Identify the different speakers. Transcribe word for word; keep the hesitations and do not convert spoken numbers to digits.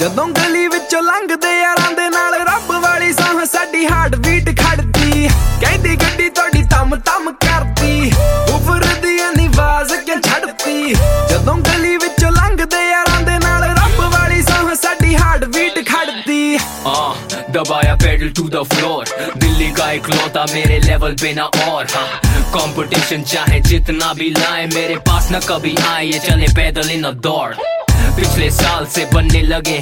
Speaker 1: ਜਦੋਂ ਗਲੀ ਵਿੱਚੋਂ ਲੰਘਦੇ ਯਾਰਾਂ ਦੇ ਨਾਲ ਰੱਬ ਵਾਲੀ ਸਾਹ ਸਾਡੀ ਹਾਰਟ ਬੀਟ ਖੜਦੀ ਕਹਿੰਦੀ ਗੱਡੀ ਤੁਹਾਡੀ ਤਮ ਤਮ ਕਰਦੀ ਉਫਰ ਦੀਆਂ ਨੀ ਆਵਾਜ਼ ਕਿਉਂ ਛੱਡਦੀ ਜਦੋਂ ਗਲੀ ਵਿੱਚੋਂ ਲੰਘਦੇ ਯਾਰਾਂ ਦੇ ਨਾਲ ਰੱਬ ਵਾਲੀ ਸਾਹ ਸਾਡੀ ਹਾਰਟ ਬੀਟ ਖੜਦੀ
Speaker 2: हाँ दबाया pedal to the floor Delhi का इकलौता मेरे लेवल पे ना और हाँ कंपटीशन चाहे जितना भी लाए मेरे पास न कभी आए ये चले पैदल इन अ दौड़ पिछले साल से बनने लगे